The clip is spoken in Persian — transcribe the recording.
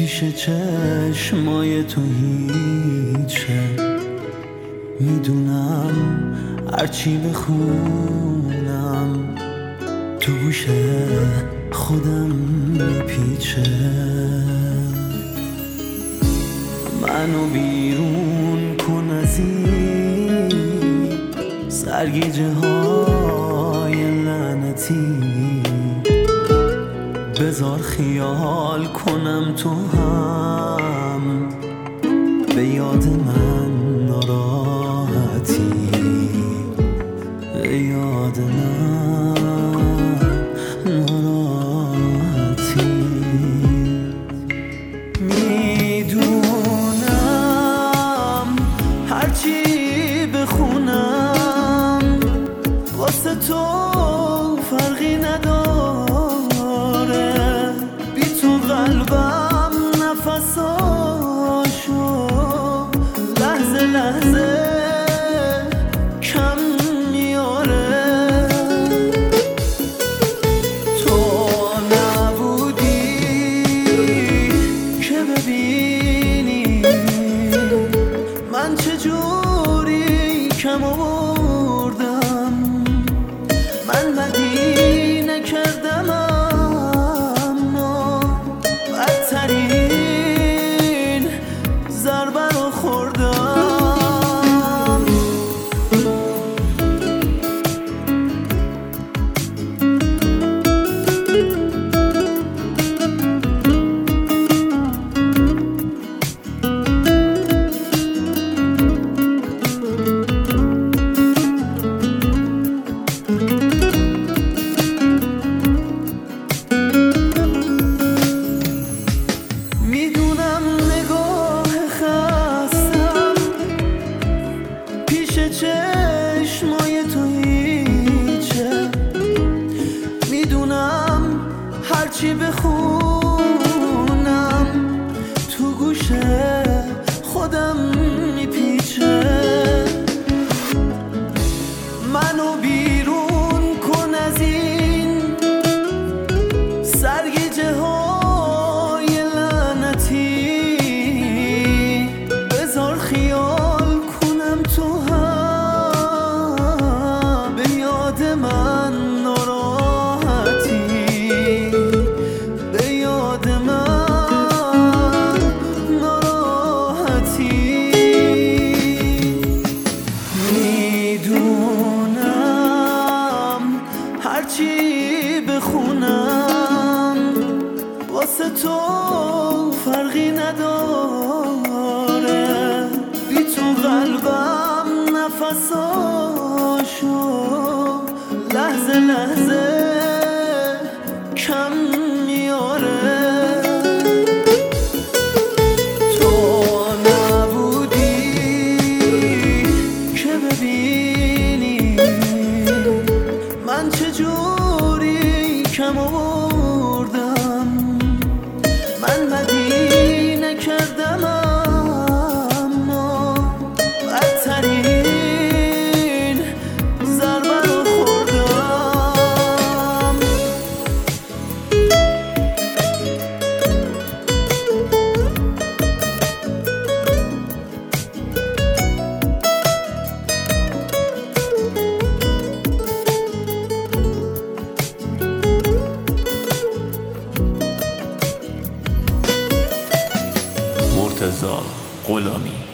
پیش چشمای تو هیچه. میدونم هرچی بخونم تو گوش خودم میپیچه. منو بیرون کن از این سرگیجه های لعنتی، بذار خیال کنم تو هم به یاد من ناراحتی، به یاد من ناراحتی. میدونم هرچی بخونم واسه تو فرقی نداره، بی تو قلبم نفساشو لحظه لحظه کم میاره. تو نبودی که ببینی من چجوری کم آوردم، من بدی نکردم اما بدترین ضربه رو خوردم. چشمای تو هیچه. میدونم هرچی بخونم تو گوش خودم میپیچه. منو بیرون کن از این سرگیجه های لعنتی، بذار خیال کنم تو من ناراحتی، به یاد من ناراحتی. میدونم هرچی بخونم واسه تو فرقی نداره، بی تو قلبم نفساشو لحظه لحظه کم میاره. تو نبودی که ببینی من چجوری کم آوردم، من بدی نکردم اما بدترین ضربه رو خوردم. مرتضی غلامی.